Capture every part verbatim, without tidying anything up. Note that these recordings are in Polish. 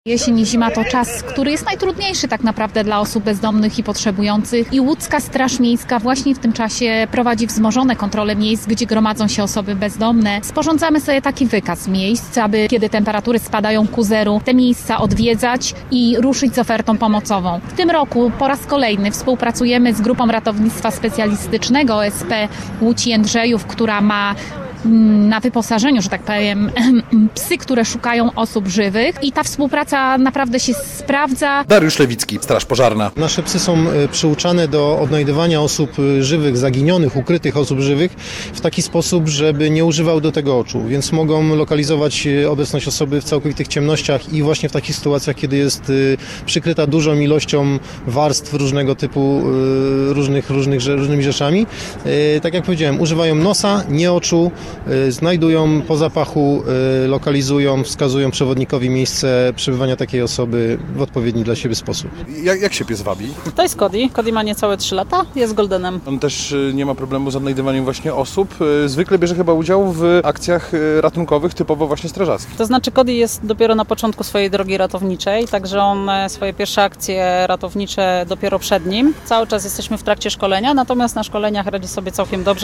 Jesień i zima to czas, który jest najtrudniejszy tak naprawdę dla osób bezdomnych i potrzebujących. I łódzka Straż Miejska właśnie w tym czasie prowadzi wzmożone kontrole miejsc, gdzie gromadzą się osoby bezdomne. Sporządzamy sobie taki wykaz miejsc, aby kiedy temperatury spadają ku zeru, te miejsca odwiedzać i ruszyć z ofertą pomocową. W tym roku po raz kolejny współpracujemy z Grupą Ratownictwa Specjalistycznego O S P Łódź Jędrzejów, która ma na wyposażeniu, że tak powiem, psy, które szukają osób żywych i ta współpraca naprawdę się sprawdza. Dariusz Lewicki, Straż Pożarna. Nasze psy są przyuczane do odnajdywania osób żywych, zaginionych, ukrytych osób żywych w taki sposób, żeby nie używał do tego oczu, więc mogą lokalizować obecność osoby w całkowitych ciemnościach i właśnie w takich sytuacjach, kiedy jest przykryta dużą ilością warstw różnego typu, różnych, różnych, różnymi rzeczami. Tak jak powiedziałem, używają nosa, nie oczu, znajdują po zapachu, lokalizują, wskazują przewodnikowi miejsce przebywania takiej osoby w odpowiedni dla siebie sposób. Jak, jak się pies wabi? To jest Cody. Cody ma niecałe trzy lata, jest goldenem. On też nie ma problemu z odnajdywaniem właśnie osób. Zwykle bierze chyba udział w akcjach ratunkowych, typowo właśnie strażackich. To znaczy Cody jest dopiero na początku swojej drogi ratowniczej, także on swoje pierwsze akcje ratownicze dopiero przed nim. Cały czas jesteśmy w trakcie szkolenia, natomiast na szkoleniach radzi sobie całkiem dobrze.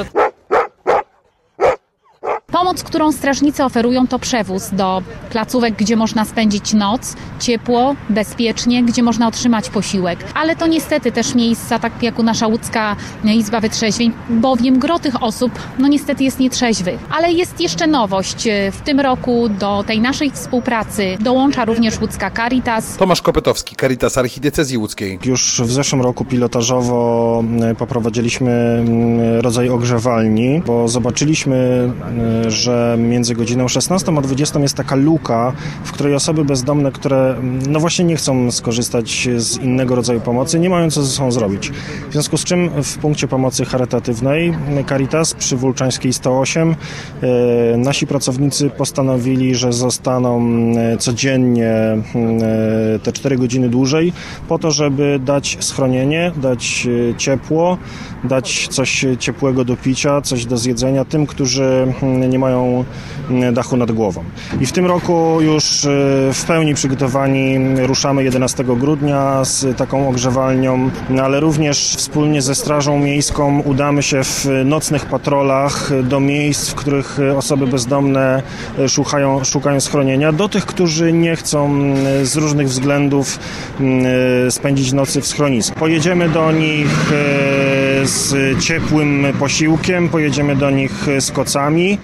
Pomoc, którą strażnicy oferują, to przewóz do placówek, gdzie można spędzić noc, ciepło, bezpiecznie, gdzie można otrzymać posiłek. Ale to niestety też miejsca, tak jak u nasza łódzka Izba Wytrzeźwień, bowiem gro tych osób, no niestety jest nietrzeźwych. Ale jest jeszcze nowość. W tym roku do tej naszej współpracy dołącza również łódzka Caritas. Tomasz Kopetowski, Caritas Archidiecezji Łódzkiej. Już w zeszłym roku pilotażowo poprowadziliśmy rodzaj ogrzewalni, bo zobaczyliśmy, że między godziną szesnastą a dwudziestą jest taka luka, w której osoby bezdomne, które no właśnie nie chcą skorzystać z innego rodzaju pomocy, nie mają co ze sobą zrobić. W związku z czym w punkcie pomocy charytatywnej Caritas przy Wólczańskiej sto osiem e, nasi pracownicy postanowili, że zostaną codziennie e, te cztery godziny dłużej po to, żeby dać schronienie, dać ciepło, dać coś ciepłego do picia, coś do zjedzenia tym, którzy nie mają dachu nad głową. I w tym roku już w pełni przygotowani ruszamy jedenastego grudnia z taką ogrzewalnią, ale również wspólnie ze Strażą Miejską udamy się w nocnych patrolach do miejsc, w których osoby bezdomne szukają, szukają schronienia, do tych, którzy nie chcą z różnych względów spędzić nocy w schronisku. Pojedziemy do nich z ciepłym posiłkiem, pojedziemy do nich z kocami.